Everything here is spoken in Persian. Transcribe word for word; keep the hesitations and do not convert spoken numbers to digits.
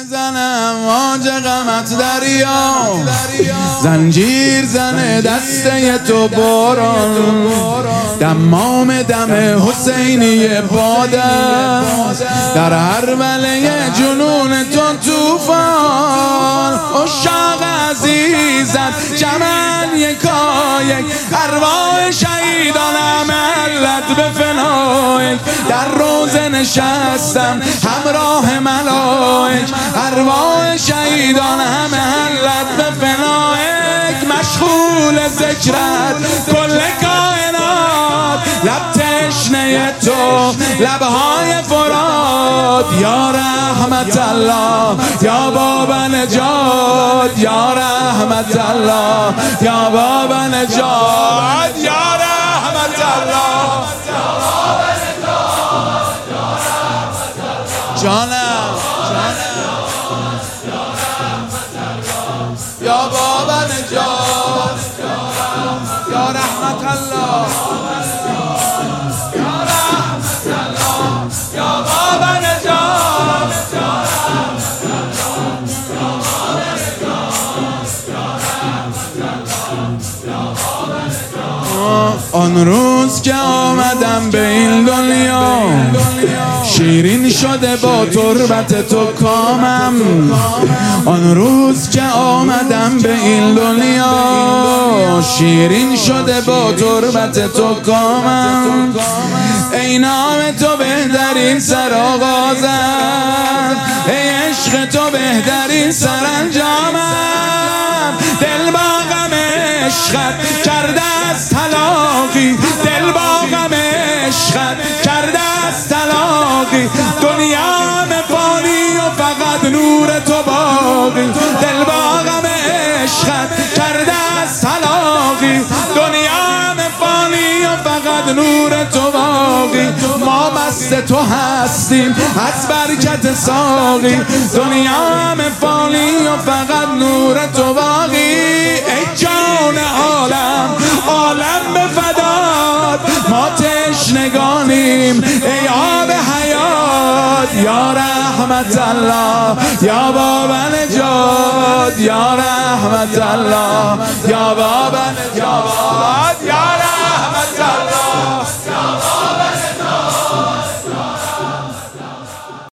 بزنم موج غمت دریا، زنجیر زنه دسته تو باران، دمام دم حسینی بادم، در هر وله جنون تو توفان. عشاق عزیزت جمن یکایک، ارواح شهیدان هملت به فنایک، در روزه نشستم همراه ملائک، ارواح شهیدان همه حلت به فنایک، مشغول ذکرت کل کائنات، لب تشنه تو لبهای فرات، یا رحمت الله یا باب نجات، یا رحمت الله یا باب نجات، یا رحمت الله جانم یا باب نجات، یا رحمت الله یا رحمت الله یا باب نجات. آن روز که آمدم به این دنیا، شیرین شده با تربت تو کامم. آن روز که آمدم به این دنیا، شیرین شده با تربت تو کامم. ای نام تو بهترین سرآغازم، ای عشق تو بهترین سرانجامم. دل با غم عشقت کرده است طلاقی، دل با غم عشقت کرده است طلاقی. دنیا فانی و فقط نور تو باقی، دل با غم عشقت کرده است طلاقی. دنیا فانی و فقط نور تو باقی. ما مست تو هستیم از برکت ساقی، دنیا فانی و فقط نور تو باقی. ای جان عالم عالم به فدات، ما تشنگانیم ای آب حیات، یا رحمت الله یا باب نجات، یا رحمت الله یا باب نجات.